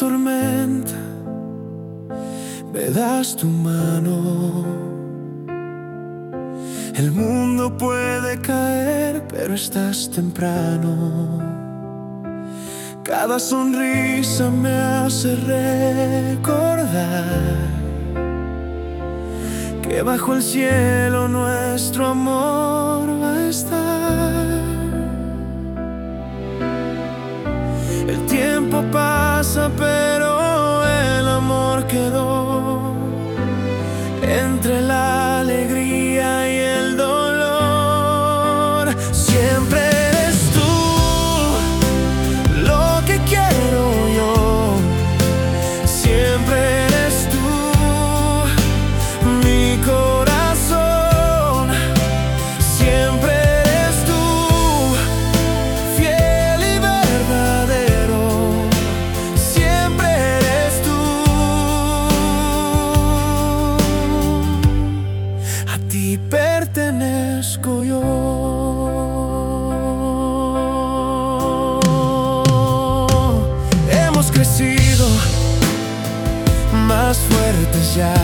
tormenta me das tu mano. El mundo puede caer, pero estás temprano. Cada sonrisa me hace recordar que bajo el cielo nuestro amor va a estar. El tiempo pasa, pero el amor quedó entre la alegría y el dolor. Siempre eres tú lo que quiero yo. Siempre eres tú mi corazón. Siempre eres tú, fiel y verdadero. Siempre eres tú. A ti pertenezco yo. Hemos crecido más fuertes ya.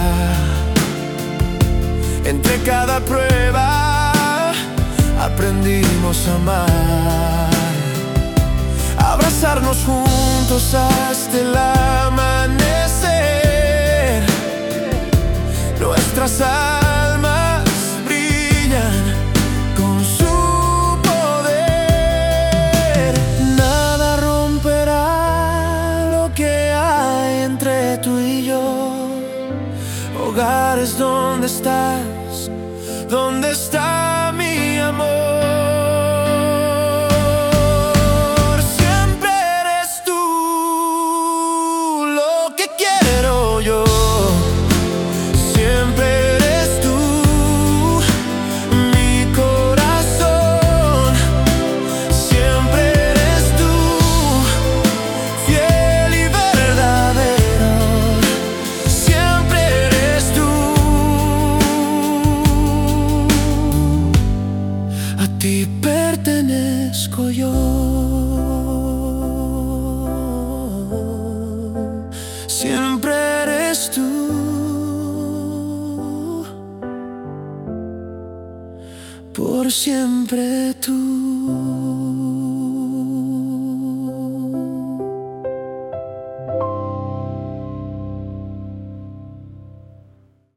Entre cada prueba aprendimos a amar, abrazarnos juntos hasta el amanecer. Nuestras almas brillan con su poder. Nada romperá lo que hay entre tú y yo. Hogares donde estás, donde está mi amor. Siempre eres tú lo que quiero yo. Siempre eres tú mi corazón. Siempre eres tú, fiel y verdadero. Siempre eres tú. A ti pertenezco yo. Siempre eres tú, por siempre tú.